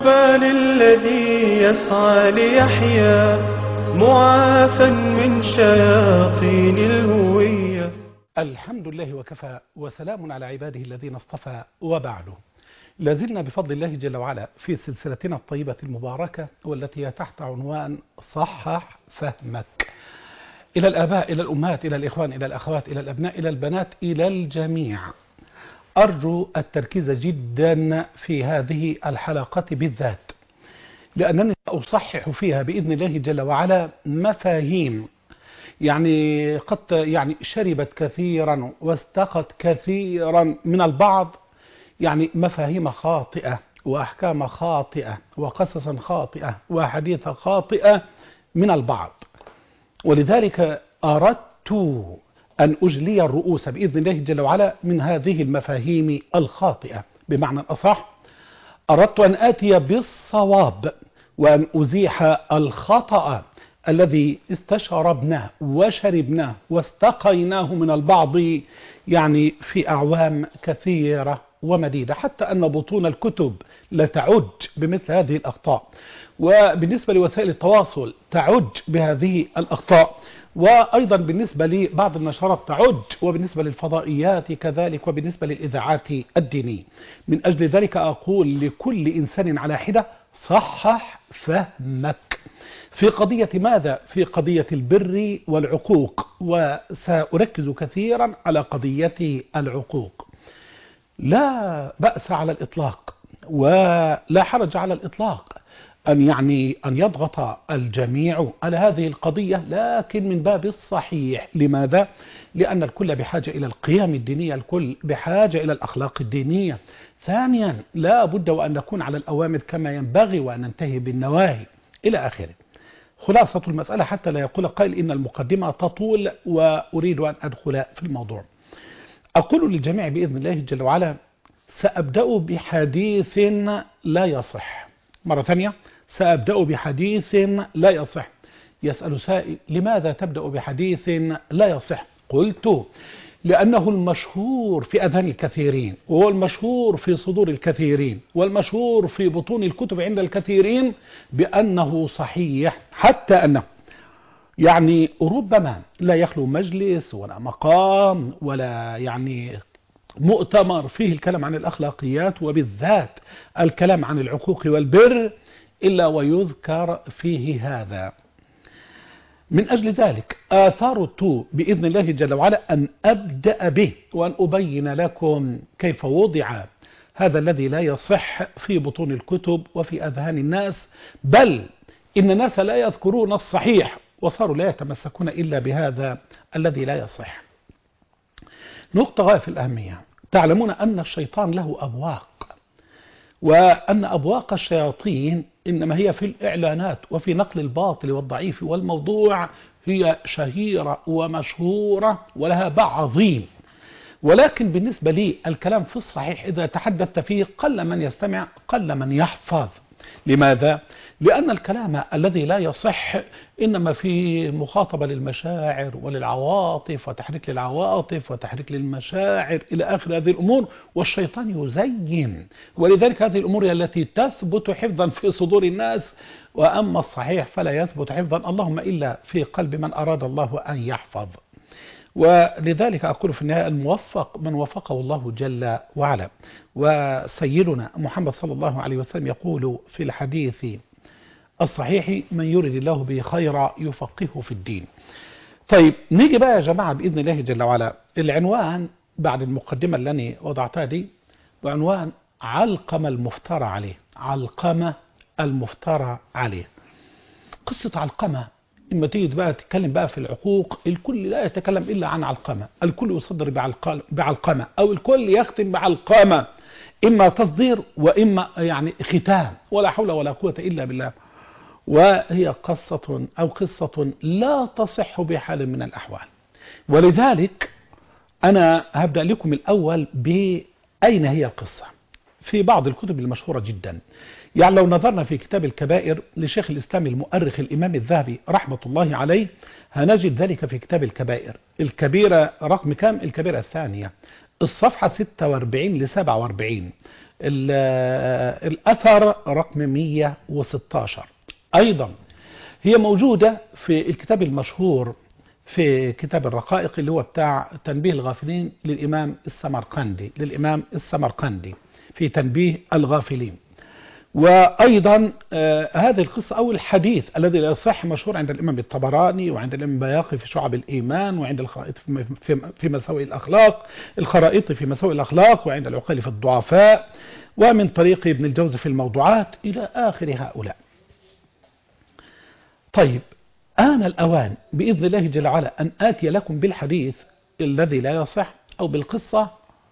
طوبى للذي يسعى ليحيا معافى من شياطين الهوية. الحمد لله وكفى وسلام على عباده الذين اصطفى وبعده. لازلنا بفضل الله جل وعلا في سلسلتنا الطيبة المباركة والتي هي تحت عنوان صحح فهمك. إلى الآباء، إلى الأمهات، إلى الإخوان، إلى الأخوات، إلى الأبناء، إلى البنات، إلى الجميع. أرجو التركيز جدا في هذه الحلقة بالذات، لأنني أصحح فيها بإذن الله جل وعلا مفاهيم قد شربت كثيرا واستقت كثيرا من البعض، مفاهيم خاطئة وأحكام خاطئة وقصصا خاطئة وحديث خاطئة من البعض. ولذلك أردت أن أجلي الرؤوس بإذن الله جل وعلا من هذه المفاهيم الخاطئة. بمعنى أصح، أردت أن آتي بالصواب وأن أزيح الخطأ الذي استشربناه وشربناه واستقيناه من البعض في أعوام كثيرة ومديدة، حتى أن بطون الكتب لتعج بمثل هذه الأخطاء، وبالنسبة لوسائل التواصل تعج بهذه الأخطاء، وأيضا بالنسبة لبعض النشرات تعج، وبالنسبة للفضائيات كذلك، وبالنسبة للإذاعات الدينية. من أجل ذلك أقول لكل إنسان على حدة: صحح فهمك في قضية ماذا؟ في قضية البر والعقوق، وسأركز كثيرا على قضية العقوق. لا بأس على الإطلاق ولا حرج على الإطلاق أن يضغط الجميع على هذه القضية، لكن من باب الصحيح. لماذا؟ لأن الكل بحاجة إلى القيم الدينية، الكل بحاجة إلى الأخلاق الدينية. ثانيا، لا بد وأن نكون على الأوامر كما ينبغي وأن ننتهي بالنواهي إلى آخره. خلاصة المسألة، حتى لا يقول قائل إن المقدمة تطول وأريد أن أدخل في الموضوع. أقول للجميع بإذن الله جل وعلا: سأبدأ بحديث لا يصح. مرة ثانية، سأبدأ بحديث لا يصح. يسأل سائل: لماذا تبدأ بحديث لا يصح؟ قلت: لأنه المشهور في أذهان الكثيرين، وهو المشهور في صدور الكثيرين، والمشهور في بطون الكتب عند الكثيرين بأنه صحيح، حتى أنه ربما لا يخلو مجلس ولا مقام ولا مؤتمر فيه الكلام عن الأخلاقيات، وبالذات الكلام عن العقوق والبر، إلا ويذكر فيه هذا. من أجل ذلك آثرت بإذن الله جل وعلا أن أبدأ به، وأن أبين لكم كيف وضع هذا الذي لا يصح في بطون الكتب وفي أذهان الناس، بل إن الناس لا يذكرون الصحيح وصاروا لا يتمسكون إلا بهذا الذي لا يصح. نقطة غاية في الأهمية: تعلمون أن الشيطان له أبواق، وأن أبواق الشياطين إنما هي في الإعلانات وفي نقل الباطل والضعيف والموضوع، هي شهيرة ومشهورة ولها باع عظيم. ولكن بالنسبة لي الكلام في الصحيح إذا تحدثت فيه قل من يستمع قل من يحفظ. لماذا؟ لأن الكلام الذي لا يصح إنما في مخاطبة للمشاعر وللعواطف، وتحريك للعواطف وتحريك للمشاعر إلى آخر هذه الأمور، والشيطان يزين. ولذلك هذه الأمور هي التي تثبت حفظا في صدور الناس، وأما الصحيح فلا يثبت حفظا، اللهم إلا في قلب من أراد الله أن يحفظ. ولذلك أقول في النهاية: الموفق من وفقه الله جل وعلا. وسيدنا محمد صلى الله عليه وسلم يقول في الحديث الصحيح: من يريد الله به خيرا يفقهه في الدين. طيب، نيجي بقى يا جماعة بإذن الله جل وعلا. العنوان بعد المقدمة اللي أنا وضعتها دي بعنوان علقمة المفترى عليه. علقمة المفترى عليه. قصة علقمة، إما تيجي بقى تتكلم بقى في العقوق، الكل لا يتكلم إلا عن علقمة، الكل يصدر بعلقمة، أو الكل يختم بعلقمة، إما تصدير وإما ختام، ولا حول ولا قوة إلا بالله. وهي قصة لا تصح بحال من الأحوال. ولذلك أنا هبدأ لكم الأول بأين هي القصة. في بعض الكتب المشهورة جدا، لو نظرنا في كتاب الكبائر لشيخ الإسلام المؤرخ الإمام الذهبي رحمة الله عليه، هنجد ذلك في كتاب الكبائر. الكبيرة رقم كام؟ الكبيرة الثانية، الصفحة 46 ل 47. الأثر رقم 116. أيضا هي موجودة في الكتاب المشهور في كتاب الرقائق اللي هو بتاع تنبيه الغافلين للإمام السمرقندي في تنبيه الغافلين. وأيضا هذه القصة أو الحديث الذي لا يصح مشهور عند الإمام الطبراني وعند الإمام البياقي في شعب الإيمان، وعند الخرائط في مساوئ الأخلاق، وعند العقيل في الضعفاء، ومن طريق ابن الجوزي في الموضوعات إلى آخر هؤلاء. طيب، آن الأوان بإذن الله جل وعلا أن آتي لكم بالحديث الذي لا يصح أو بالقصة،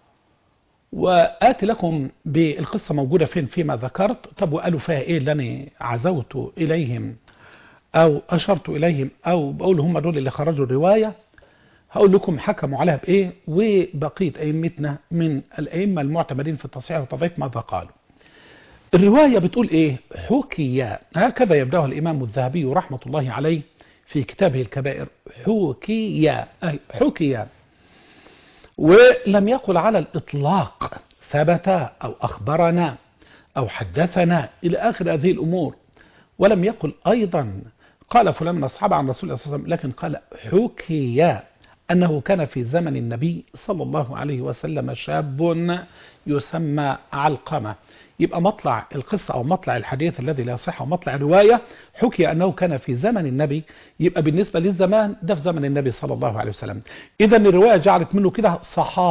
وآتي لكم بالقصة موجودة فيما ذكرت. طب وقالوا فيها إيه اللي أنا عزوت إليهم أو أشرت إليهم أو بقول هم دول اللي خرجوا الرواية؟ هقول لكم حكموا عليها بإيه وبقية أئمتنا من الأئمة المعتمدين في التصحيح والتضعيف ماذا قالوا. الرواية بتقول إيه؟ حكي، هكذا يبدأها الإمام الذهبي رحمة الله عليه في كتابه الكبائر، حكي، ولم يقل على الإطلاق ثبت أو أخبرنا أو حدثنا إلى آخر هذه الأمور، ولم يقل أيضا قال فلان من أصحاب عن رسول الله صلى الله عليه وسلم، لكن قال حكي أنه كان في زمن النبي صلى الله عليه وسلم شاب يسمى علقمة. يبقى مطلع القصة أو مطلع الحديث الذي لا يصح ومطلع الرواية حكي أنه كان في زمن النبي، يبقى بالنسبة للزمان ده في زمن النبي صلى الله عليه وسلم. إذا الرواية جعلت منه كده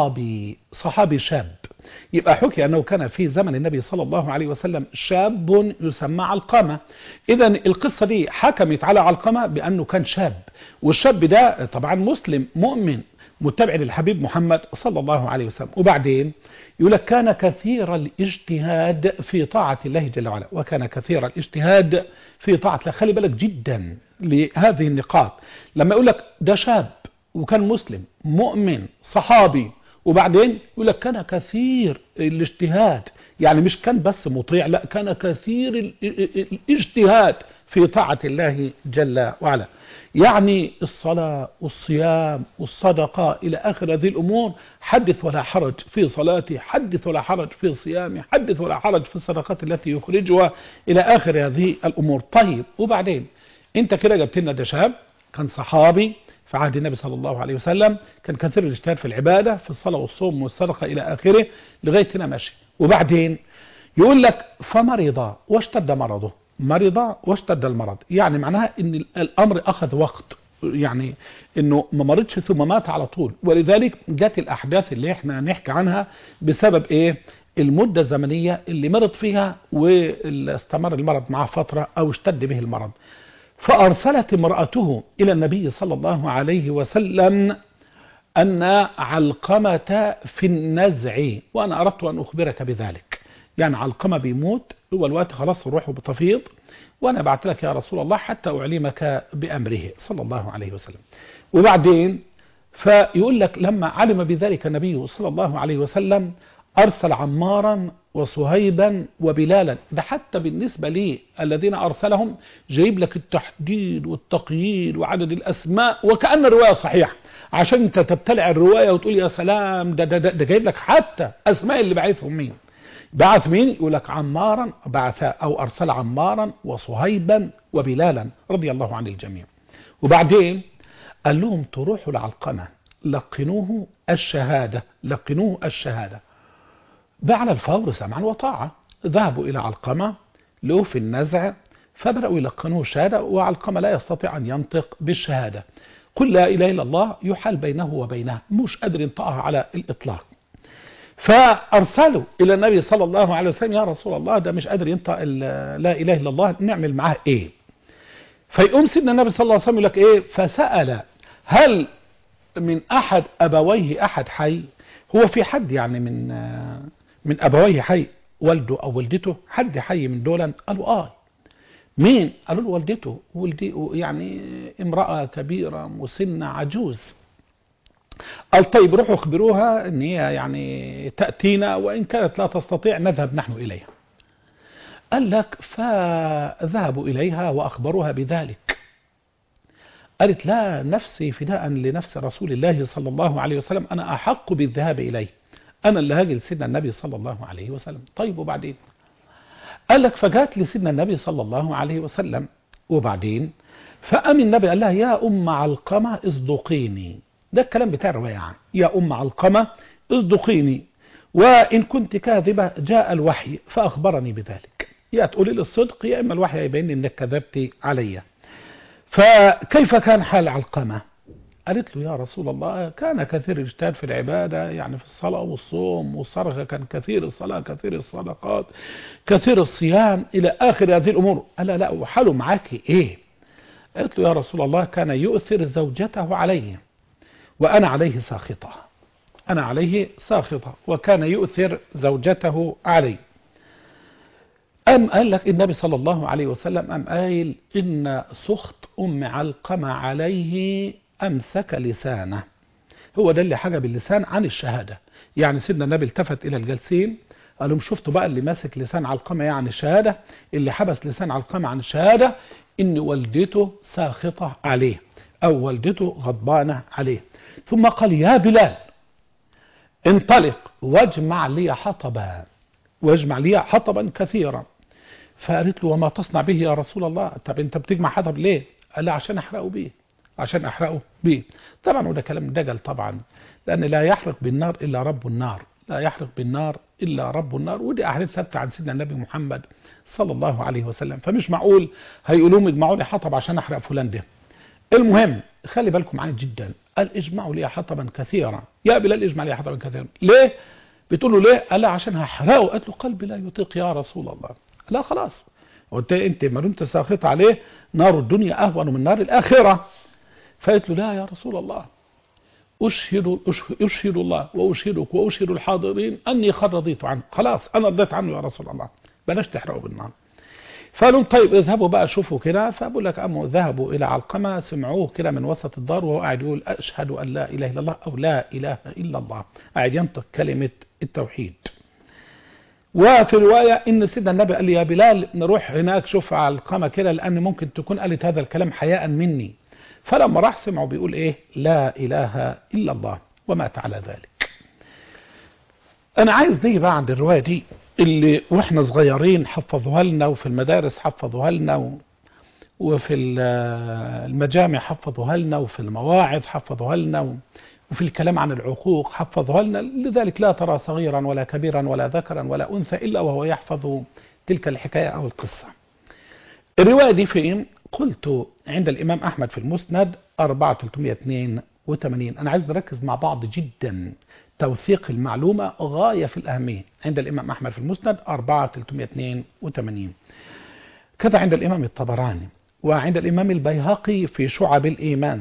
صحابي شاب، يبقى حكي أنه كان في زمن النبي صلى الله عليه وسلم شاب يسمى علقمة. إذا القصة دي حكمت على علقمة بأنه كان شاب، والشاب ده طبعا مسلم مؤمن متبع للحبيب محمد صلى الله عليه وسلم. وبعدين يقول لك كان كثير الاجتهاد في طاعة الله جل وعلا، وكان كثير الاجتهاد في طاعة الله. خلي بالك جدا لهذه النقاط، لما يقول لك ده شاب وكان مسلم مؤمن صحابي، وبعدين يقول لك كان كثير الاجتهاد، يعني مش كان بس مطيع، لا كان كثير الاجتهاد في طاعة الله جل وعلا. يعني الصلاة والصيام والصدقة إلى آخر هذه الأمور، حدث ولا حرج في صلاتي، حدث ولا حرج في صيامي، حدث ولا حرج في الصدقات التي يخرجها إلى آخر هذه الأمور. طيب وبعدين أنت كده جبت لنا ده شاب كان صحابي في عهد النبي صلى الله عليه وسلم، كان كثير الاجتهاد في العبادة في الصلاة والصوم والصدقة إلى آخره لغاية هنا ماشي. وبعدين يقول لك فمرض واشتد مرضه، مرض واشتد المرض، يعني معناها ان الامر اخذ وقت، يعني انه ما مرضش ثم مات على طول. ولذلك جت الاحداث اللي احنا نحكي عنها بسبب ايه؟ المدة الزمنية اللي مرض فيها واستمر المرض معه فترة او اشتد به المرض. فارسلت امرأته الى النبي صلى الله عليه وسلم ان علقمة في النزع، وانا اردت ان اخبرك بذلك. يعني علقمة بيموت، هو الوقت خلاص روحه بتفيض، وانا بعت لك يا رسول الله حتى اعلمك بامره صلى الله عليه وسلم. وبعدين فيقول لك لما علم بذلك النبي صلى الله عليه وسلم ارسل عمارا وصهيبا وبلالا. ده حتى بالنسبة لي الذين ارسلهم جايب لك التحديد والتقييد وعدد الاسماء وكأن الرواية صحيحة، عشان انت تبتلع الرواية وتقول يا سلام ده جايب لك حتى اسماء اللي بعثهم مين. بعث مين؟ يقول لك عمارا، بعث أو أرسل عمارا وصهيبا وبلالا رضي الله عن الجميع. وبعدين قال لهم تروحوا لعلقمة لقنوه الشهادة، لقنوه الشهادة. على الفور سمعا وطاعة، ذهبوا إلى علقمة له في النزع فبدأوا يلقنوه الشهادة، وعلقمة لا يستطيع أن ينطق بالشهادة. قل لا إله إلا الله يحال بينه وبينها، مش قادر ينطقها على الإطلاق. فأرسلوا إلى النبي صلى الله عليه وسلم يا رسول الله ده مش قادر ينطق لا إله إلا الله، نعمل معاه إيه؟ فيقوم سيدنا النبي صلى الله عليه وسلم يقول لك إيه؟ فسأل هل من أحد أبويه أحد حي؟ هو في حد يعني من أبويه حي، والده أو والدته حد حي من دولا؟ قالوا مين؟ قالوا له والدته، يعني امرأة كبيرة مسنة عجوز. قال طيب روحوا اخبروها ان هي يعني تأتينا، وإن كانت لا تستطيع نذهب نحن إليها. قال لك فذهبوا إليها وأخبروها بذلك. قالت لا، نفسي فداء لنفس رسول الله صلى الله عليه وسلم، أنا أحق بالذهاب إليه، أنا اللي هاجي لسيدنا النبي صلى الله عليه وسلم. طيب وبعدين؟ قال لك فجات لسيدنا النبي صلى الله عليه وسلم، وبعدين فقام النبي قال لها يا أم علقمة اصدقيني. ده الكلام بتاع الرواية، يا أم علقمة اصدقيني، وإن كنت كاذبة جاء الوحي فأخبرني بذلك. يا تقولي لي الصدق يا إما الوحي يبين إنك كذبتي علي. فكيف كان حال علقمة؟ قالت له يا رسول الله كان كثير الاجتهاد في العبادة، يعني في الصلاة والصوم والصدقة، كان كثير الصلاة كثير الصدقات كثير الصيام إلى آخر هذه الأمور. قال لا وحاله معاك إيه؟ قالت له يا رسول الله كان يؤثر زوجته عليه وأنا عليه ساخطة، أنا عليه ساخطة وكان يؤثر زوجته عليه. قال لك النبي صلى الله عليه وسلم قال إن سخط أم علقمة عليه أمسك لسانه. هو ده اللي حجب اللسان عن الشهادة. يعني سيدنا النبي التفت إلى الجالسين قال لهم شفتوا بقى اللي ماسك لسان علقمة يعني الشهادة، اللي حبس لسان علقمة عن الشهادة إن والدته ساخطة عليه أو والدته غضبانة عليه. ثم قال يا بلال انطلق واجمع لي حطبا، واجمع لي حطبا كثيرا. فقالت له وما تصنع به يا رسول الله؟ طب انت بتجمع حطب ليه؟ قال لا عشان احرقه بيه، عشان احرقه بيه. طبعا وده كلام دجل طبعا، لان لا يحرق بالنار الا رب النار، لا يحرق بالنار الا رب النار. ودي احاديث ثابته عن سيدنا النبي محمد صلى الله عليه وسلم. فمش معقول هيقولوا لهم اجمعوا لي حطب عشان احرق فلان ده. المهم خلي بالكم معايا جدا، قال اجمعوا لي حطبا كثيرا. يا بلال اجمع لي حطبا كثيرا. ليه؟ بتقول له ليه؟ قال لا عشان هحرقه. قالت له قلبي لا يطيق يا رسول الله. لا خلاص، انت ما دمت ساخط عليه نار الدنيا اهون من نار الاخره. فقالت له لا يا رسول الله أشهد الله وأشهدك وأشهد الحاضرين أني قد رضيت عنه، خلاص أنا رضيت عنه يا رسول الله، بلاش تحرقوا بالنار. فقالوا طيب اذهبوا بقى شوفوا كده. فأقول لك ذهبوا إلى علقمة سمعوه كده من وسط الدار وهو قاعد يقول أشهد أن لا إله إلا الله أو لا إله إلا الله، قاعد ينطق كلمة التوحيد. وفي رواية إن سيدنا النبي قال لي يا بلال نروح هناك شوف علقمة كده، لأن ممكن تكون قالت هذا الكلام حياء مني. فلما راح سمعوا بيقول ايه لا اله الا الله ومات على ذلك. انا عايز دي بقى عند الروايه دي اللي واحنا صغيرين حفظوها لنا، وفي المدارس حفظوها لنا، وفي المجامع حفظوها لنا، وفي المواعظ حفظوها لنا، وفي الكلام عن العقوق حفظوها لنا. لذلك لا ترى صغيرا ولا كبيرا ولا ذكرا ولا انثى الا وهو يحفظ تلك الحكايه او القصه. الروايه دي فين؟ قلت عند الإمام أحمد في المسند 4382. أنا عايز نركز مع بعض جدا، توثيق المعلومة غاية في الأهمية. عند الإمام أحمد في المسند 4382. كذا عند الإمام الطبراني، وعند الإمام البيهقي في شعب الإيمان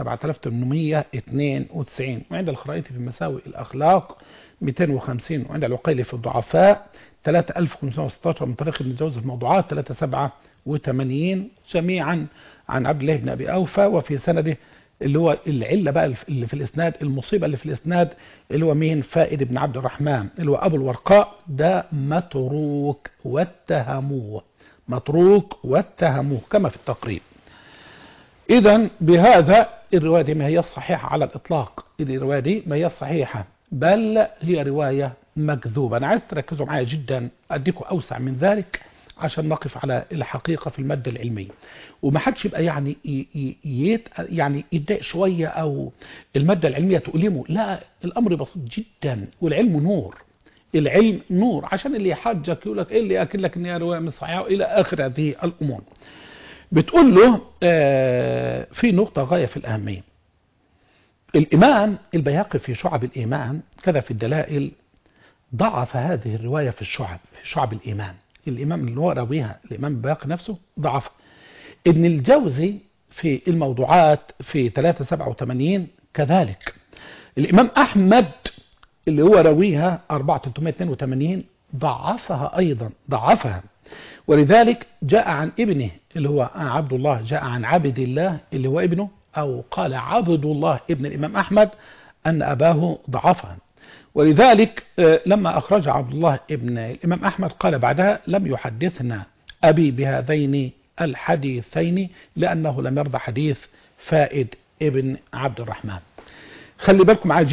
7892، وعند الخرائطي في مساوئ الأخلاق 250، وعند العقيلي في الضعفاء 3516 من طريق ابن جوزي في الموضوعات 387 جميعا عن عبد الله بن أبي أوفى. وفي سنده اللي هو العلة بقى اللي في الإسناد، المصيبة اللي في الإسناد اللي هو مين؟ فائد بن عبد الرحمن اللي هو أبو الورقاء، ده متروك واتهموه، متروك واتهموه كما في التقريب. إذن بهذا الرواية دي ما هي الصحيحة على الإطلاق، الرواية دي ما هي الصحيحة بل هي رواية مكذوبة. أنا عايز تركزوا معايا جدا، أديكم أوسع من ذلك عشان نقف على الحقيقة في المادة العلمية، وما حدش يبقى يعني يتضايق شوية أو المادة العلمية تؤلمه. لا، الأمر بسيط جدا، والعلم نور، العلم نور. عشان اللي يحجك يقول لك إيه اللي أكل لك إن هي رواية مش صحيحة إلى آخر هذه الأمور. بتقول له في نقطة غاية في الأهمية. الإمام البيهقي في شعب الإيمان كذا في الدلائل ضعف هذه الرواية في شعب الإيمان. الإمام اللي هو راويها الإمام البيهقي نفسه ضعف. ابن الجوزي في الموضوعات في 387 كذلك. الإمام أحمد اللي هو راويها 4382 ضعفها أيضا، ضعفها. ولذلك جاء عن ابنه اللي هو عبد الله، جاء عن عبد الله اللي هو ابنه، أو قال عبد الله ابن الإمام أحمد أن أباه ضعفها. ولذلك لما أخرج عبد الله ابن الإمام أحمد قال بعدها لم يحدثنا أبي بهذين الحديثين لأنه لم يرضى حديث فائد ابن عبد الرحمن. خلي بالكم معايا جدا،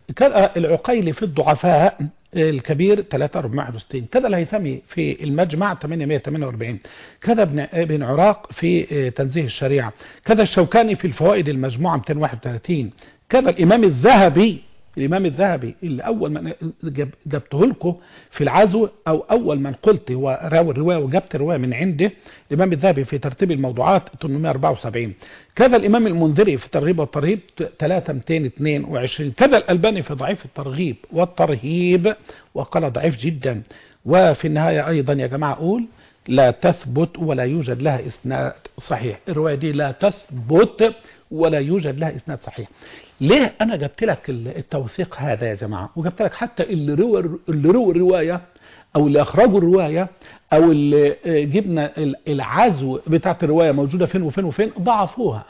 كذا العقيلي في الضعفاء الكبير 3461، كذا الهيثمي في المجمع 848، كذا ابن عراق في تنزيه الشريعة، كذا الشوكاني في الفوائد المجموعة 231، كذا الإمام الذهبي اللي أول من جبته لكم في العزو أو أول من قلت هو راوي الرواية وجبت الرواية من عنده، الإمام الذهبي في ترتيب الموضوعات 874، كذا الإمام المنذري في الترغيب والترهيب 3222، كذا الألباني في ضعيف الترغيب والترهيب وقال ضعيف جدا. وفي النهاية أيضا يا جماعة أقول لا تثبت ولا يوجد لها إسناد صحيح، الرواية دي لا تثبت ولا يوجد لها إسناد صحيح. ليه أنا جبت لك التوثيق هذا يا جماعة، وجبت لك حتى اللي روى الرواية أو اللي أخرجوا الرواية أو اللي جبنا العزو بتاعت الرواية موجودة فين وفين وفين، ضعفوها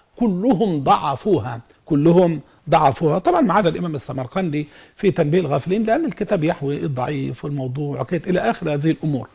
كلهم ضعفوها طبعا ما عدا الإمام السمرقندي في تنبيه الغافلين، لأن الكتاب يحوي الضعيف والموضوع وكيت إلى آخر هذه الأمور.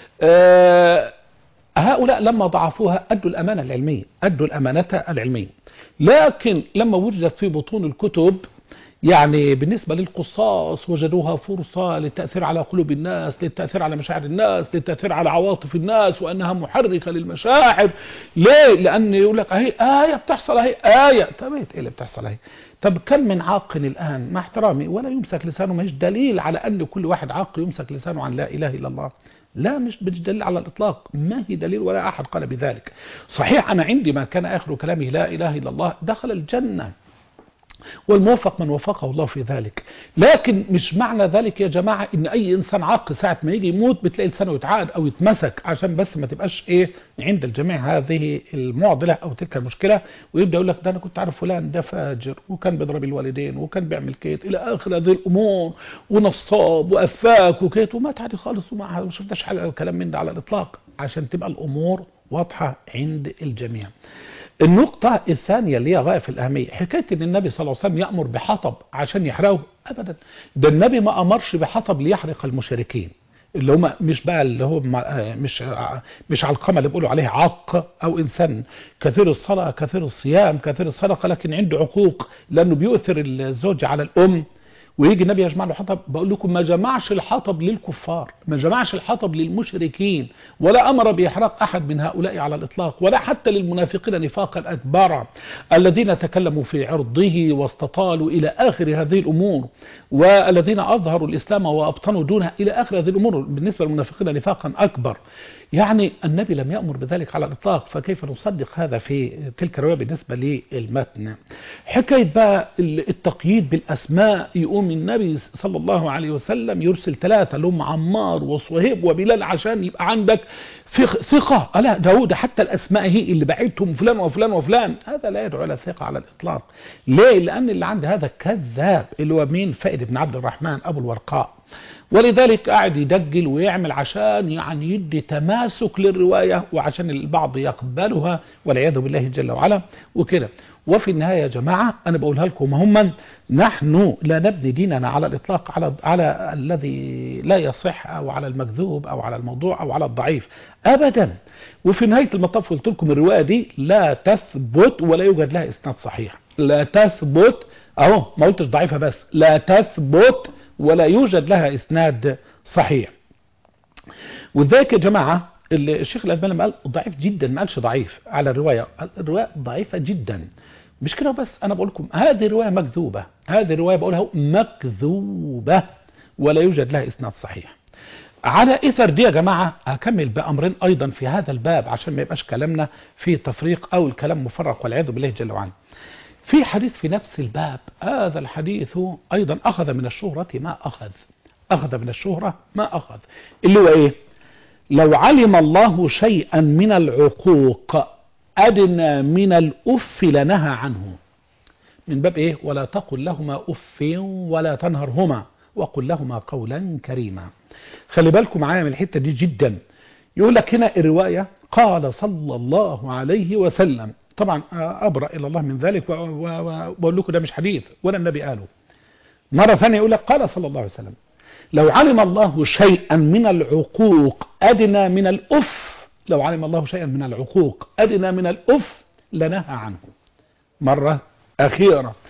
هؤلاء لما ضعفوها أدوا الأمانة العلمية، لكن لما وجدت في بطون الكتب يعني بالنسبة للقصاص وجدوها فرصة للتأثير على قلوب الناس، للتأثير على مشاعر الناس، للتأثير على عواطف الناس، وأنها محركة للمشاعر. ليه؟ لأن يقول لك أهي آية بتحصل، أهي آية. طب إيه اللي بتحصل أهي؟ طب كم من عاقل الآن مع احترامي ولا يمسك لسانه، مش دليل على أن كل واحد عاقل يمسك لسانه عن لا إله إلا الله. لا، مش دليل على الإطلاق، ما هي دليل ولا أحد قال بذلك. صحيح أنا عندي ما كان آخر كلامه لا إله إلا الله دخل الجنة، والموفق من وفقه الله في ذلك، لكن مش معنى ذلك يا جماعة ان اي انسان عاقل ساعة ما يجي يموت بتلاقي لسانه يتعاد او يتمسك، عشان بس ما تبقاش عند الجميع هذه المعضلة او تلك المشكلة، ويبدأ يقول لك ده انا كنت عارف فلان ده فاجر وكان بيضرب الوالدين وكان بيعمل كيت الى اخر هذه الامور ونصاب وافاك وكيت ومات عادي خالص وما شفتش حاجة الكلام من ده على الاطلاق، عشان تبقى الامور واضحة عند الجميع. النقطة الثانية اللي هي غاية في الأهمية، حكاية ان النبي صلى الله عليه وسلم يأمر بحطب عشان يحرقه، أبدا. ده النبي ما أمرش بحطب ليحرق المشركين اللي هم مش بقى اللي هو مش علقمة اللي بيقولوا عليه عق، أو إنسان كثير الصلاة كثير الصيام كثير الصدقة لكن عنده عقوق لأنه بيؤثر الزوج على الأم، ويجي النبي يجمع له حطب. بقول لكم ما جمعش الحطب للكفار، ما جمعش الحطب للمشركين، ولا أمر بإحراق أحد من هؤلاء على الإطلاق، ولا حتى للمنافقين نفاقا أكبر الذين تكلموا في عرضه واستطالوا إلى آخر هذه الأمور، والذين أظهروا الإسلام وأبطنوا دونه إلى آخر هذه الأمور. بالنسبة للمنافقين نفاقا أكبر، يعني النبي لم يأمر بذلك على الإطلاق، فكيف نصدق هذا في تلك الرواية بالنسبة للمتن؟ حكاية بقى التقييد بالأسماء، يقوم النبي صلى الله عليه وسلم يرسل 3 اللي هم عمار وصهيب وبلال عشان يبقى عندك ثقة. لا ده حتى الأسماء هي اللي بعتهم فلان وفلان وفلان، هذا لا يدعو إلى ثقة على الإطلاق. ليه؟ لأن اللي عند هذا كذاب اللي هو مين؟ فائد بن عبد الرحمن أبو الورقاء، ولذلك قاعد يدجل ويعمل عشان يعني يدي تماسك للرواية وعشان البعض يقبلها والعياذ بالله جل وعلا وكده. وفي النهاية يا جماعة أنا بقولها لكم هم، نحن لا نبني ديننا على الإطلاق على الذي لا يصح أو على المكذوب أو على الموضوع أو على الضعيف أبدا. وفي نهاية المطاف قلت لكم الرواية دي لا تثبت ولا يوجد لها إسناد صحيح، لا تثبت أهو، ما قلتش ضعيفة بس، لا تثبت ولا يوجد لها إسناد صحيح. وذلك يا جماعة الشيخ الألباني قال ضعيف جدا، ما قالش ضعيف على الرواية ضعيفة جدا. مش كده بس، أنا بقول لكم هذه الرواية مكذوبة، هذه الرواية بقولها مكذوبة ولا يوجد لها إسناد صحيح. على إثر دي يا جماعة هكمل بأمرين أيضا في هذا الباب عشان ما يبقاش كلامنا في تفريق أو الكلام مفرق والعياذ بالله جل وعلا. في حديث في نفس الباب، هذا الحديث أيضا أخذ من الشهرة ما أخذ من الشهرة ما أخذ، اللي هو إيه؟ لو علم الله شيئا من العقوق أدنى من الأف لنهى عنه، من باب إيه؟ ولا تقل لهما أف ولا تنهرهما وقل لهما قولا كريما. خلي بالكم معايا من الحتة دي جدا. يقول لك هنا الرواية قال صلى الله عليه وسلم، طبعا أبرأ إلى الله من ذلك وبقول لكم ده مش حديث ولا النبي قاله. مرة ثانية يقول لك قال صلى الله عليه وسلم لو علم الله شيئا من العقوق أدنى من الأف، لو علم الله شيئا من العقوق أدنى من الأف لنهى عنه. مرة أخيرة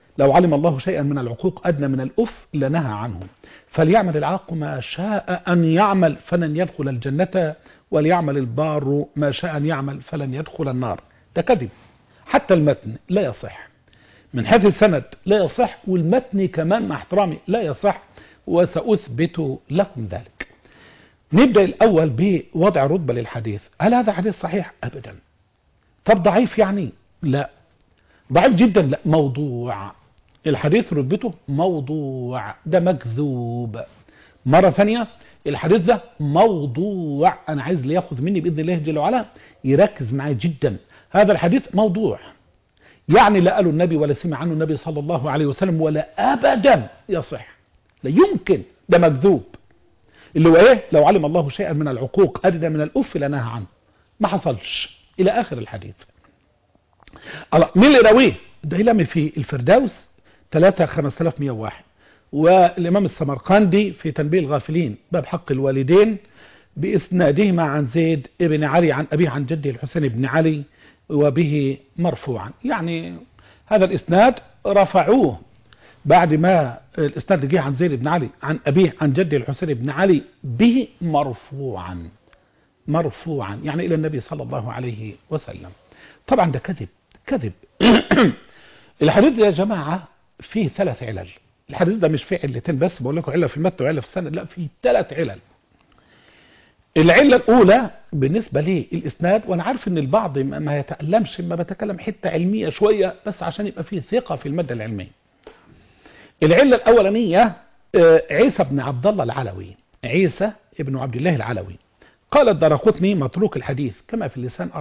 لو علم الله شيئا من العقوق أدنى من الأف لنهى عنه، فليعمل العاق ما شاء أن يعمل فلن يدخل الجنة، وليعمل البار ما شاء أن يعمل فلن يدخل النار. ده كذب، حتى المتن لا يصح من حيث السند، لا يصح، والمتن كمان مع احترامي لا يصح، وسأثبت لكم ذلك. نبدأ الأول بوضع رتبة للحديث. هل هذا حديث صحيح؟ أبدا. طب ضعيف يعني؟ لا. ضعيف جدا؟ لا. موضوع. الحديث رتبته موضوع، ده مكذوب. مرة ثانية الحديث ده موضوع. أنا عايز اللي ياخذ مني بإذن الله جل وعلا يركز معي جدا. هذا الحديث موضوع، يعني لا قاله النبي ولا سمع عنه النبي صلى الله عليه وسلم ولا أبدا يصح، لا يمكن، ده مكذوب. اللي هو ايه؟ لو علم الله شيئا من العقوق أدنى من الأف لنهى عنه. ما حصلش إلى آخر الحديث. مين اللي راويه؟ الديلمي في الفردوس 5101، والإمام السمرقندي في تنبيه الغافلين باب حق الوالدين بإسنادهما عن زيد بن علي عن أبيه عن جده الحسين بن علي وبه مرفوعا. يعني هذا الإسناد رفعوه بعد ما الإسناد جه عن زيد بن علي عن أبيه عن جده الحسين بن علي به مرفوعا، مرفوعا يعني إلى النبي صلى الله عليه وسلم. طبعا ده كذب، كذب. الحديث يا جماعة فيه 3 علل. الحديث ده مش فيه علتين بس، بقول لكم علة في المتن وعلة في السند، لا، فيه 3 علل. العلة الأولى بالنسبة للإسناد، وأنا عارف إن البعض ما يتألمش ما بتكلم حتة علمية شوية بس عشان يبقى فيه ثقة في المادة العلمية. العلة الأولانية عيسى بن عبد الله العلوي، عيسى ابن عبد الله العلوي. قال الدارقطني متروك الحديث كما في اللسان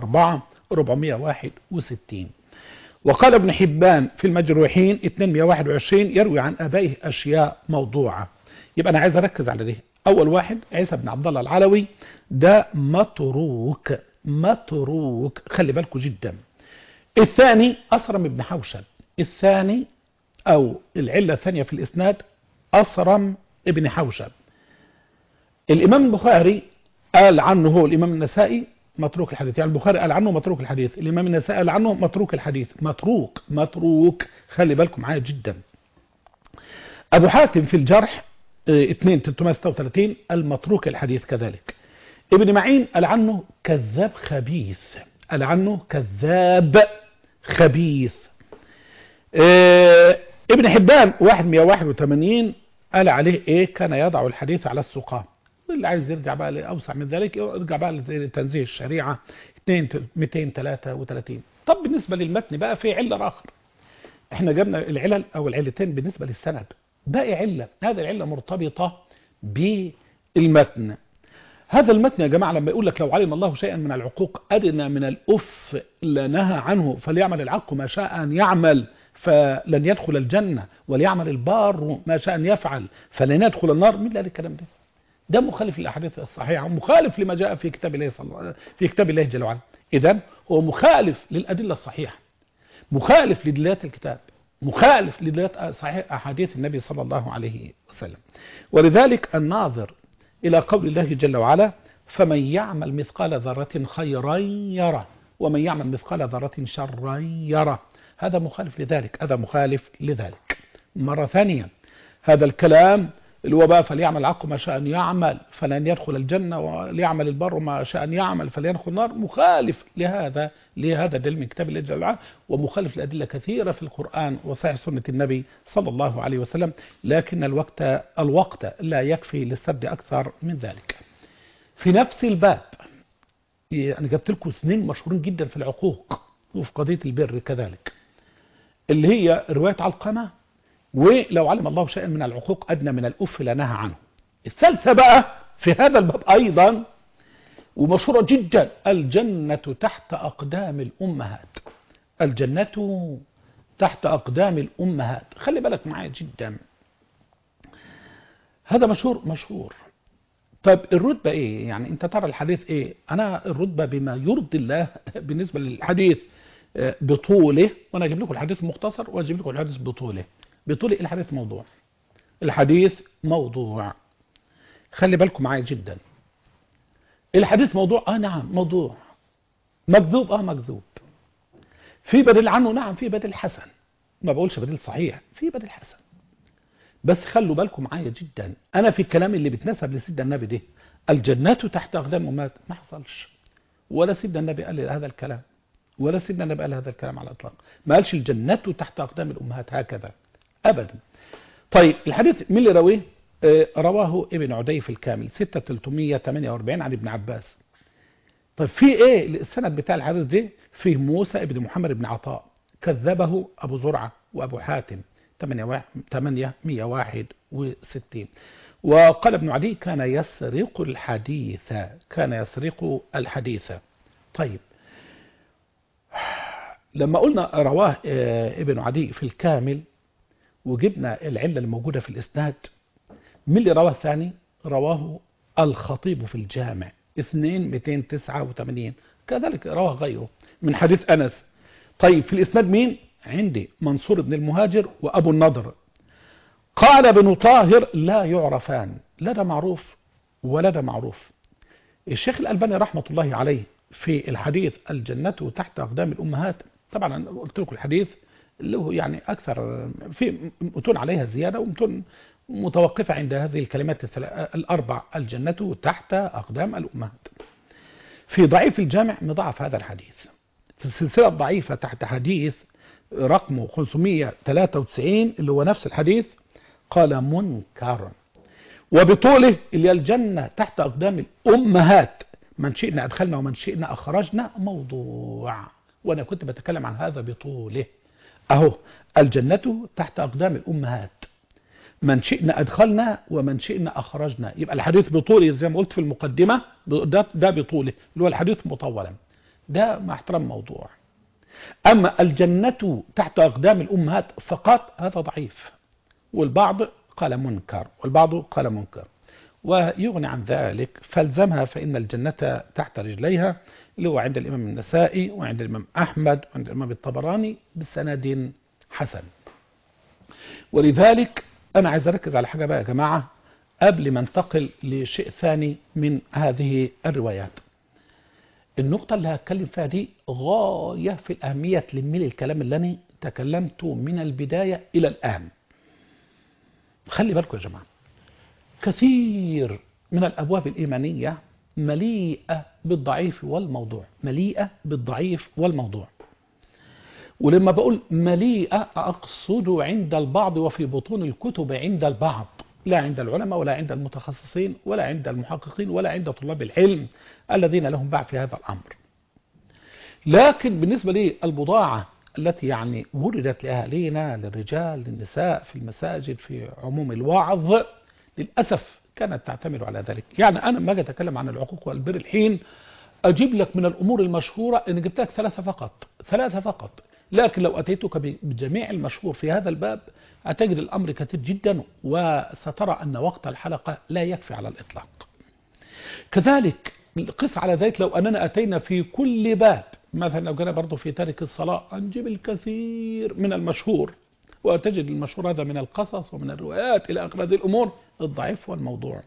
461. وقال ابن حبان في المجروحين 221 يروي عن آبائه أشياء موضوعة. يبقى أنا عايز أركز على ده. أول واحد عيسى بن عبد الله العلوي ده متروك، متروك، خلي بالكم جدا. الثاني أصرم بن حوشب. الثاني أو العلة الثانية في الإسناد أصرم ابن حوشب. الإمام البخاري قال عنه، هو الإمام النسائي متروك الحديث، يعني البخاري قال عنه متروك الحديث، الإمام النسائي قال عنه متروك الحديث. متروك، متروك، خلي بالكم معايا جدا. أبو حاتم في الجرح 2336 المتروك الحديث كذلك. ابن معين قال عنه كذاب خبيث، قال عنه كذاب خبيث. ابن حبان 1181 قال عليه ايه؟ كان يضع الحديث على السقام. اللي عايز يرجع بقى لأوسع من ذلك يرجع بقى لتنزيه الشريعة 233. طب بالنسبة للمتن بقى في علة آخر. احنا جبنا العلل او العلتين بالنسبة للسند، باقي علة. هذه العلة مرتبطة بالمتن. هذا المتن يا جماعة لما يقول لك لو علم الله شيئا من العقوق أدنى من الأف لنهى عنه، فليعمل العق ما شاء أن يعمل فلن يدخل الجنة، وليعمل البار ما شاء أن يفعل فلن يدخل النار. مين اللي قال الكلام ده؟ ده مخالف للأحاديث الصحيحة، مخالف لما جاء في كتاب الله في كتاب الله جل وعلا. إذن هو مخالف للأدلة الصحيحة، مخالف لدلالات الكتاب، مخالف لدلالات صحيح أحاديث النبي صلى الله عليه وسلم. ولذلك الناظر إلى قول الله جل وعلا فمن يعمل مثقال ذرة خيرا يره ومن يعمل مثقال ذرة شرا يره. هذا مخالف لذلك، هذا مخالف لذلك. مرة ثانية هذا الكلام اللي هو بقى فليعمل العق ما شاء أن يعمل فلن يدخل الجنة، وليعمل البر ما شاء أن يعمل فلن يدخل النار، مخالف لهذا الدليل من كتاب الله جل وعلا، ومخالف لأدلة كثيرة في القرآن وصحيح سنة النبي صلى الله عليه وسلم. لكن الوقت لا يكفي للسرد أكثر من ذلك. في نفس الباب أنا جبت لكم 2 مشهورين جدا في العقوق وفي قضية البر كذلك، اللي هي رواية علقمة ولو علم الله شيئا من العقوق أدنى من الأف لنهى عنه. الثالثة بقى في هذا الباب أيضا ومشهورة جدا، الجنة تحت أقدام الأمهات. الجنة تحت أقدام الأمهات، خلي بالك معايا جدا، هذا مشهور. طيب الرتبة إيه؟ يعني أنت ترى الحديث إيه؟ أنا الرتبة بما يرضي الله بالنسبة للحديث بطوله، وأنا أجيب لكم الحديث مختصر وأجيب لكم الحديث بطوله. الحديث موضوع، الحديث موضوع، خلي بالكم معايا جدا. الحديث موضوع، نعم موضوع. مكذوب، مكذوب. في بديل عنه، نعم في بديل حسن. ما بقولش بديل صحيح، في بديل حسن. بس خلوا بالكم معايا جدا، أنا في الكلام اللي بتنسب لسيدنا النبي ده الجنة تحت أقدام أمهات، ما حصلش، ولا سيدنا النبي قال هذا الكلام، ولا سيدنا النبي قال هذا الكلام على الإطلاق، ما قالش الجنة تحت أقدام الأمهات هكذا أبدا. طيب الحديث من اللي رواه؟ رواه ابن عدي في الكامل 6348 عن ابن عباس. طيب في ايه السند بتاع الحديث ده؟ فيه موسى ابن محمد بن عطاء كذبه أبو زرعة وأبو حاتم 861. وقال ابن عدي كان يسرق الحديث، كان يسرق الحديث. طيب لما قلنا رواه ابن عدي في الكامل وجبنا العلة الموجودة في الإسناد، من اللي رواه الثاني؟ رواه الخطيب في الجامع 2289، كذلك رواه غيره من حديث أنس. طيب في الإسناد مين؟ عندي منصور بن المهاجر وأبو النضر. قال ابن طاهر لا يعرفان، لا ده معروف ولا ده معروف. الشيخ الألباني رحمة الله عليه في الحديث الجنة تحت أقدام الأمهات، طبعا أنا قلت لكم الحديث اللي هو يعني أكثر في متون عليها زيادة ومتون متوقفة عند هذه الكلمات الأربع، الجنة تحت أقدام الأمهات. في ضعيف الجامع مضاعف هذا الحديث، في السلسلة الضعيفة تحت حديث رقمه 593 اللي هو نفس الحديث قال منكر. وبطوله اللي الجنة تحت أقدام الأمهات من شئنا أدخلنا ومن شئنا أخرجنا موضوع، وأنا كنت بتكلم عن هذا بطوله أهو، الجنة تحت أقدام الأمهات من شئنا أدخلنا ومن شئنا أخرجنا، يبقى الحديث بطوله زي ما قلت في المقدمة، ده بطوله اللي هو الحديث مطولا، ده مع احترام موضوع. أما الجنة تحت أقدام الأمهات فقط هذا ضعيف، والبعض قال منكر والبعض قال منكر. ويغني عن ذلك فالزمها فإن الجنة تحت رجليها اللي هو عند الإمام النسائي وعند الإمام أحمد وعند الإمام الطبراني بسند حسن. ولذلك أنا عايز أركز على حاجة بقى يا جماعة قبل ما انتقل لشيء ثاني من هذه الروايات. النقطة اللي هتكلم فيها دي غاية في الأهمية تلمي لي الكلام اللي أنا تكلمته من البداية إلى الآن. خلي بالكم يا جماعة، كثير من الأبواب الإيمانية مليئة بالضعيف والموضوع، مليئة بالضعيف والموضوع. ولما بقول مليئة أقصد عند البعض وفي بطون الكتب عند البعض، لا عند العلماء ولا عند المتخصصين ولا عند المحققين ولا عند طلاب العلم الذين لهم باع في هذا الأمر. لكن بالنسبة للبضاعة التي يعني وردت لأهالينا للرجال للنساء في المساجد في عموم الوعظ للأسف كانت تعتمد على ذلك. يعني أنا ما أجي أتكلم عن العقوق والبر الحين أجيب لك من الأمور المشهورة إن جبت لك ثلاثة فقط، لكن لو أتيتك بجميع المشهور في هذا الباب هتجد الأمر كثير جدا، وسترى أن وقت الحلقة لا يكفي على الإطلاق. كذلك قس على ذلك لو أننا أتينا في كل باب، مثلا لو جينا برضو في تارك الصلاة هنجيب الكثير من المشهور، وتجد المشهور هذا من القصص ومن الروايات إلى آخر هذه الأمور الضعيف والموضوع.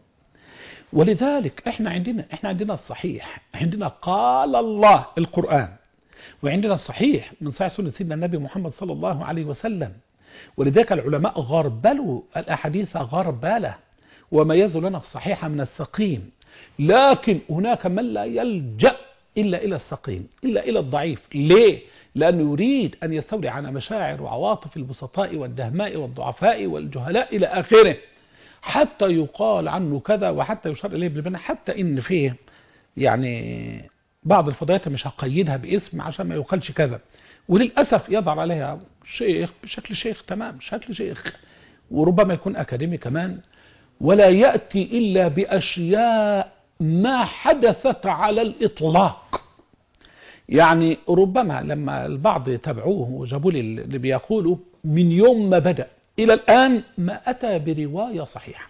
ولذلك احنا عندنا الصحيح، عندنا قال الله القرآن، وعندنا الصحيح من صحيح سنة سيدنا النبي محمد صلى الله عليه وسلم. ولذلك العلماء غربلوا الأحاديث غربلة وميزوا لنا الصحيح من السقيم. لكن هناك من لا يلجأ إلا إلى السقيم، إلا إلى الضعيف. ليه؟ لأنه يريد أن يستولي على مشاعر وعواطف البسطاء والدهماء والضعفاء والجهلاء إلى آخره، حتى يقال عنه كذا وحتى يشار إليه بالبناء، حتى إن فيه يعني بعض الفضائيات مش هقيدها باسم عشان ما يقالش كذا، وللأسف يظهر عليها شيخ بشكل شيخ، تمام شكل شيخ، وربما يكون أكاديمي كمان، ولا يأتي إلا بأشياء ما حدثت على الإطلاق. يعني ربما لما البعض تبعوه وجابوا لي اللي بيقولوا من يوم ما بدأ إلى الآن ما أتى برواية صحيحة،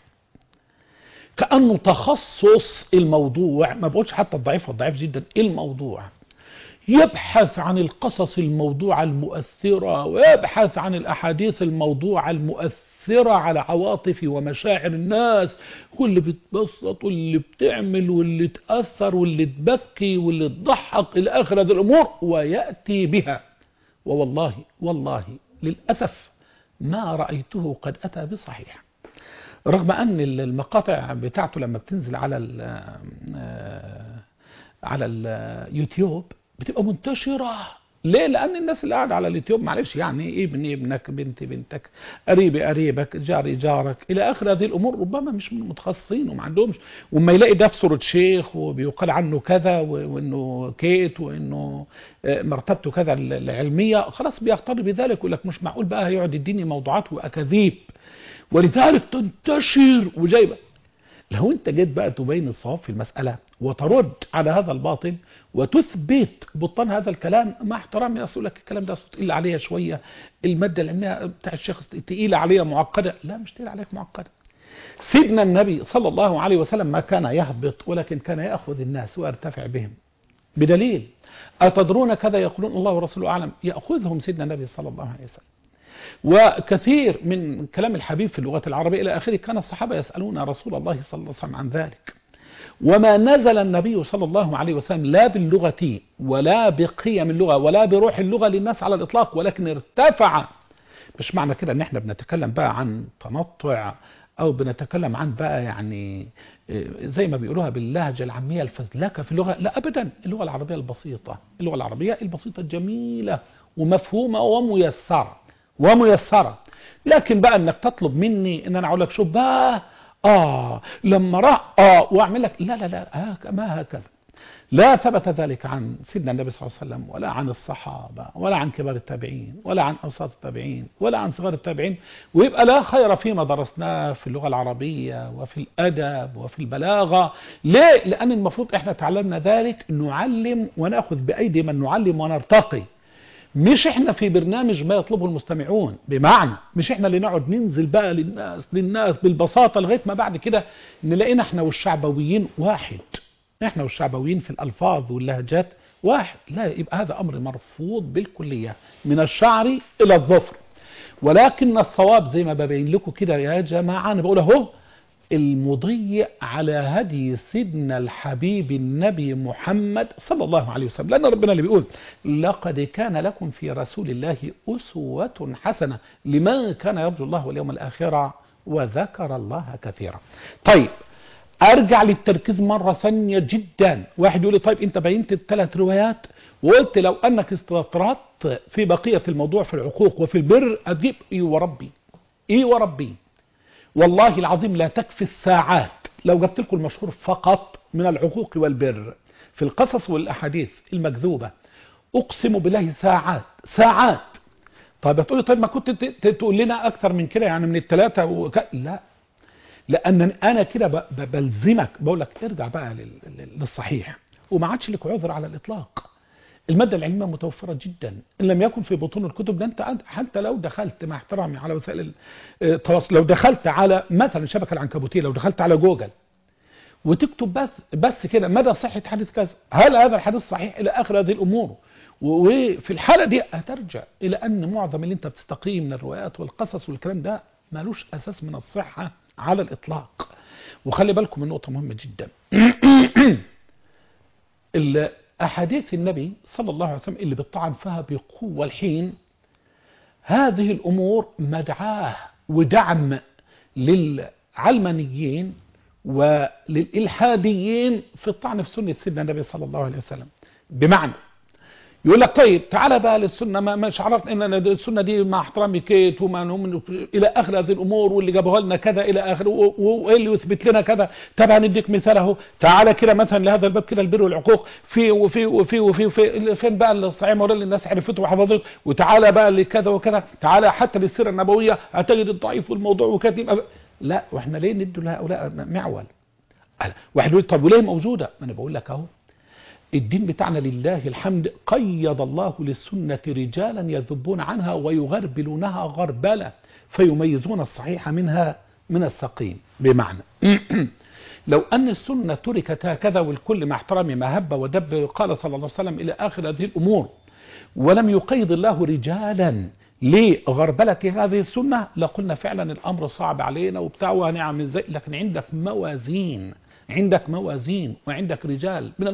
كأنه تخصص الموضوع، ما بقولش حتى الضعيف والضعيف جدا، الموضوع يبحث عن القصص الموضوعة المؤثرة، ويبحث عن الأحاديث الموضوعة المؤثرة على عواطف ومشاعر الناس، واللي بتبسط واللي بتعمل واللي تأثر واللي تبكي واللي تضحك إلى آخر هذه الأمور، ويأتي بها. ووالله للأسف ما رأيته قد أتى بصحيح، رغم أن المقاطع بتاعته لما بتنزل على اليوتيوب بتبقى منتشرة. ليه؟ لأن الناس اللي قاعدة على اليوتيوب معلش يعني ابني ابنك، بنتي بنتك، قريبي قريبك، جاري جارك إلى آخر هذه الأمور، ربما مش من متخصصين وما عندهمش، وما يلاقي ده في صورة شيخ وبيقال عنه كذا وإنه كيت وإنه مرتبته كذا العلمية، خلاص بيقتضي بذلك، يقول لك مش معقول بقى هيقعد يديني موضوعات وأكاذيب، ولذلك تنتشر وجايبة. لو انت جيت بقى تبين الصواب في المسألة وترد على هذا الباطل وتثبت بطلان هذا الكلام، مع احترامي اقول لك الكلام ده تقيل عليها شوية، المادة العلمية بتاع الشيخ تقيلة عليها معقدة. لا مش تقيل عليك معقدة. سيدنا النبي صلى الله عليه وسلم ما كان يهبط، ولكن كان يأخذ الناس ويرتفع بهم، بدليل أتدرون كذا يقولون الله ورسوله أعلم، يأخذهم سيدنا النبي صلى الله عليه وسلم. وكثير من كلام الحبيب في اللغة العربية إلى آخره كان الصحابة يسألون رسول الله صلى الله عليه وسلم عن ذلك، وما نزل النبي صلى الله عليه وسلم لا باللغة ولا بقيم اللغة ولا بروح اللغة للناس على الإطلاق، ولكن ارتفع. مش معنى كده ان احنا بنتكلم بقى عن تنطع او بنتكلم عن بقى يعني زي ما بيقولوها باللهجة العامية الفزلكة في اللغة، لا ابدا. اللغة العربية البسيطة، اللغة العربية البسيطة الجميلة ومفهومة وميسرة. لكن بقى انك تطلب مني ان انا اقول لك شوف بقى لما راح واعمل لك لا ما هكذا. لا ثبت ذلك عن سيدنا النبي صلى الله عليه وسلم ولا عن الصحابة ولا عن كبار التابعين ولا عن أوساط التابعين ولا عن صغار التابعين. ويبقى لا خير فيما درسناه في اللغة العربية وفي الأدب وفي البلاغة. ليه؟ لأن المفروض احنا تعلمنا ذلك نعلم ونأخذ بأيدي من نعلم ونرتقي، مش احنا في برنامج ما يطلبه المستمعون. بمعنى مش احنا اللي نقعد ننزل بقى للناس بالبساطة لغاية ما بعد كده نلاقينا احنا والشعبويين واحد، احنا والشعبويين في الألفاظ واللهجات واحد. لا، يبقى هذا أمر مرفوض بالكلية من الشعر إلى الظفر. ولكن الصواب زي ما ببين لكم كده يا جماعة، أنا بقول اهو المضي على هدي سيدنا الحبيب النبي محمد صلى الله عليه وسلم، لأن ربنا اللي بيقول لقد كان لكم في رسول الله أسوة حسنة لمن كان يرجو الله واليوم الآخر وذكر الله كثيرا. طيب ارجع للتركيز مرة ثانية جدا. واحد يقول لي طيب انت بينت الثلاث روايات وقلت لو انك استطردت في بقية الموضوع في العقوق وفي البر اجيب ايه وربي والله العظيم لا تكفي الساعات لو جبت لكم المشهور فقط من العقوق والبر في القصص والاحاديث المكذوبة، اقسم بالله ساعات. طيب هتقول لي طيب ما كنت تقول لنا اكثر من كده يعني من الثلاثة لا، لأن أنا كده بلزمك بقول لك ارجع بقى للصحيح، وما عادش لك عذر على الإطلاق. المادة العلمية متوفرة جدا إن لم يكن في بطون الكتب. ده أنت حتى لو دخلت مع احترامي على وسائل التواصل، لو دخلت على مثلا الشبكة العنكبوتية، لو دخلت على جوجل وتكتب بس كده مدى صحة حديث كذا، هل هذا الحديث صحيح إلى آخر هذه الأمور، وفي الحالة دي هترجع إلى أن معظم اللي أنت بتستقيه من الروايات والقصص والكلام ده مالوش أساس من الصحة على الإطلاق. وخلي بالكم من نقطة مهمة جدا. أحاديث النبي صلى الله عليه وسلم اللي بيطعن فيها بقوة الحين، هذه الأمور مدعاة ودعم للعلمانيين وللإلحاديين في الطعن في سنة سيدنا النبي صلى الله عليه وسلم. بمعنى يقول لك طيب تعالى بقى للسنة، مش عرفت ان السنة دي مع احترامي كيت وما الى اخر هذه الامور، واللي جابوها لنا كذا الى اخره، وايه اللي يثبت لنا كذا. طب هنديك مثال اهو، تعالى كده مثلا لهذا الباب كده البر والعقوق في وفي فين بقى الصحيح مولانا اللي الناس عرفته وحفظته، وتعالى بقى لكذا وكذا، تعالى حتى للسيرة النبوية هتجد الضعيف والموضوع وكذا. لا، واحنا ليه ندوا لهؤلاء معول؟ واحد يقول طب وليه موجودة؟ ما انا بقول لك اهو الدين بتاعنا لله الحمد قيض الله للسنة رجالا يذبون عنها ويغربلونها غربلة فيميزون الصحيح منها من السقيم. بمعنى لو أن السنة تركت هكذا والكل مع احترامي ما هب ودب قال صلى الله عليه وسلم إلى آخر هذه الأمور، ولم يقيض الله رجالا لغربلة هذه السنة، لقلنا فعلا الأمر صعب علينا وبتاع وهنعمل ازاي. لكن عندك موازين وعندك رجال من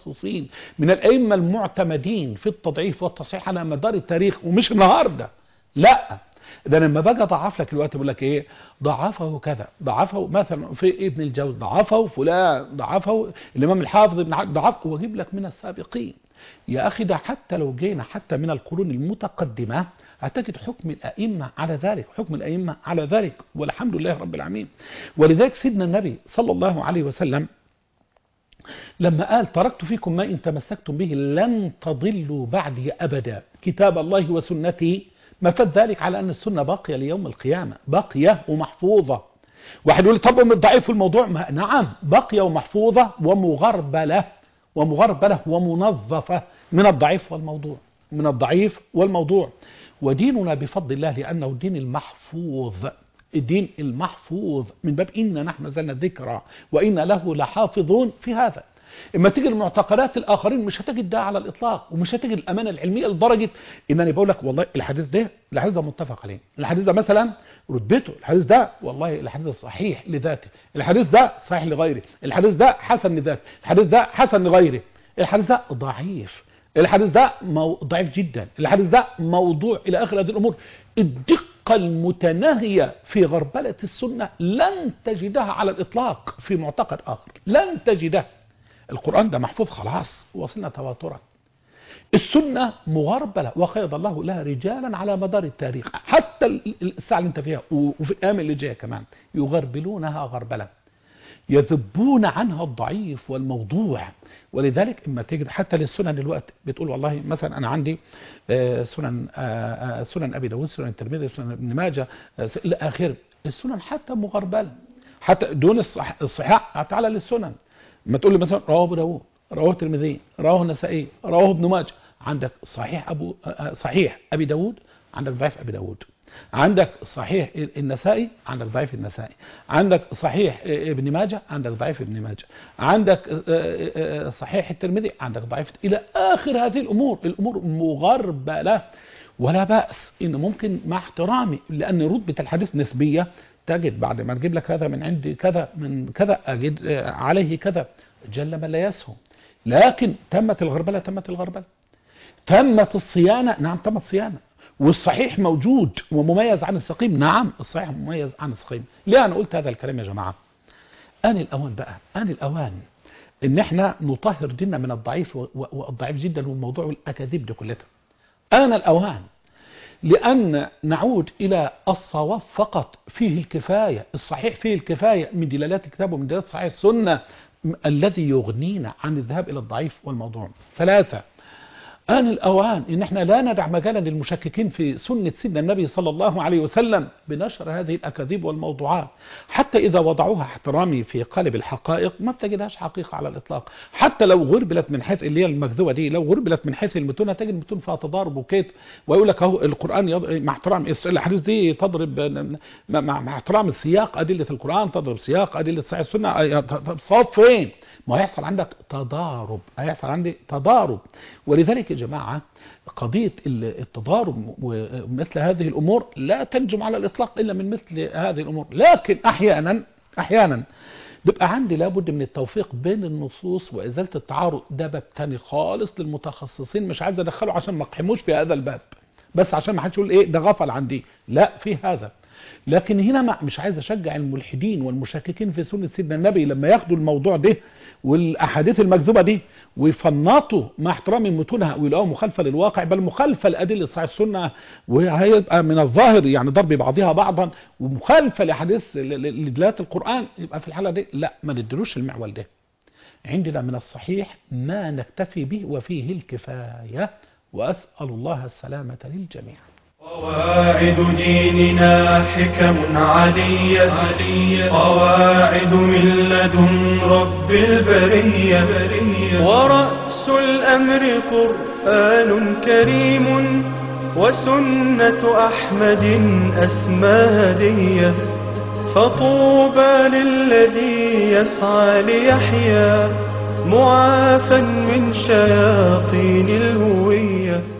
المتخصصين من الأئمة المعتمدين في التضعيف والتصحيح على مدار التاريخ، ومش النهاردة، لا، ده لما باجي اضعف لك الوقت بقول لك ايه، ضعفه كذا، ضعفه مثلا في ابن الجوزي، ضعفه فلان، ضعفه الامام الحافظ ابن حجر، ضعفه، واجيب لك من السابقين. يا اخي ده حتى لو جينا حتى من القرون المتقدمه هتجد حكم الائمه على ذلك، حكم الائمه على ذلك، والحمد لله رب العالمين. ولذلك سيدنا النبي صلى الله عليه وسلم لما قال تركت فيكم ما إن تمسكتم به لن تضلوا بعدي أبدا، كتاب الله وسنتي، ما فات ذلك على أن السنة باقية ليوم القيامة، باقية ومحفوظة. واحد يقول لي طب من الضعيف في الموضوع، نعم باقية ومحفوظة ومغربلة ومنظفة من الضعيف والموضوع، من الضعيف والموضوع. وديننا بفضل الله لأنه الدين المحفوظ، الدين المحفوظ من باب إنا نحن نزلنا الذكر وإنا له لحافظون. في هذا اما تيجي المعتقدات الاخرين مش هتجد ده على الاطلاق، ومش هتجد الامانه العلميه لدرجه ان انا بقول لك والله الحديث ده متفق عليه، الحديث ده مثلا رتبته، الحديث ده والله الحديث صحيح لذاته، الحديث ده صحيح لغيره، الحديث ده حسن لذاته، الحديث ده حسن لغيره، الحديث ده ضعيف، الحديث ده ضعيف جدا، الحديث ده موضوع، الى اخر هذه الامور. الدقه المتناهيه في غربله السنه لن تجدها على الاطلاق في معتقد اخر، لن تجدها. القرآن ده محفوظ خلاص، وصلنا تواترا. السنة مغربلة وقيض الله لها رجالا على مدار التاريخ، حتى الساعة اللي انت فيها وفي الأيام اللي جاية كمان يغربلونها غربلة، يذبون عنها الضعيف والموضوع. ولذلك اما تجد حتى للسنن دلوقتي بتقول والله مثلا انا عندي سنن ابي داود، سنن الترمذي، سنن ابن ماجه الى اخره. السنن حتى مغربلة، حتى دون الصحاح. تعالى للسنن، ما تقول لي مثلا رواه ابو داود، رواه الترمذي، رواه النسائي، رواه ابن ماجه، عندك صحيح ابي داود، عندك ضعيف ابي داود، عندك صحيح النسائي، عندك ضعيف النسائي، عندك صحيح ابن ماجه، عندك ضعيف ابن ماجه، عندك صحيح الترمذي، عندك ضعيف، الى اخر هذه الامور. الامور مغربله، ولا باس ان ممكن مع احترامي لان رتبه الحديث نسبيه، تجد بعد ما نجيب لك هذا من عند كذا من كذا أجد عليه كذا، جل من لا يسهو. لكن تمت الغربلة، تمت الصيانة، نعم تمت الصيانة، والصحيح موجود ومميز عن السقيم، نعم الصحيح مميز عن السقيم. ليه أنا قلت هذا الكلام يا جماعة؟ آن الأوان بقى، آن الأوان إن احنا نطهر ديننا من الضعيف والضعيف جدا والموضوع والأكاذيب دي كلها. آن الأوان لأن نعود إلى الصواب فقط، فيه الكفاية، الصحيح فيه الكفاية من دلالات الكتاب ومن دلالات صحيح السنة الذي يغنينا عن الذهاب إلى الضعيف والموضوع. 3، آن الأوان إن احنا لا ندع مجالا للمشككين في سنة سيدنا النبي صلى الله عليه وسلم بنشر هذه الأكاذيب والموضوعات، حتى إذا وضعوها احترامي في قالب الحقائق ما بتجدهاش حقيقة على الإطلاق. حتى لو غربلت من حيث اللي هي المكذوبة دي، لو غربلت من حيث المتون تجد المتون فيها تضارب وكيت، ويقول لك اهو القرآن مع احترام الحديث دي تضرب مع احترام السياق، أدلة القرآن تضرب سياق أدلة صحيح السنة، صواب فين؟ ما هيحصل عندك تضارب، هيحصل عندي تضارب. ولذلك يا جماعة قضية التضارب ومثل هذه الأمور لا تنجم على الإطلاق إلا من مثل هذه الأمور. لكن أحيانا بيبقى عندي لابد من التوفيق بين النصوص وإزالة التعارض. ده باب تاني خالص للمتخصصين، مش عايز أدخله عشان ما اقحموش في هذا الباب، بس عشان ما حدش يقول إيه ده غفل عندي، لا في هذا. لكن هنا مش عايز أشجع الملحدين والمشككين في سنة سيدنا النبي لما ياخدوا الموضوع ده والأحاديث المكذوبة دي ويفنطوا مع احترام متونها ويلاقوا مخالفة للواقع، بل مخالفة لأدلة صحيح السنة، وهيبقى من الظاهر يعني ضرب بعضها بعضا ومخالفة لحديث لدلالات القرآن، يبقى في الحالة دي لا، ما ندلوش المعول ده. عندنا من الصحيح ما نكتفي به وفيه الكفاية، وأسأل الله السلامة للجميع. قواعد ديننا حكم علية، قواعد من لدن رب البرية، ورأس الأمر قرآن كريم وسنة أحمد أسمى هدية. فطوبى للذي يسعى ليحيا معافى من شياطين الهوية.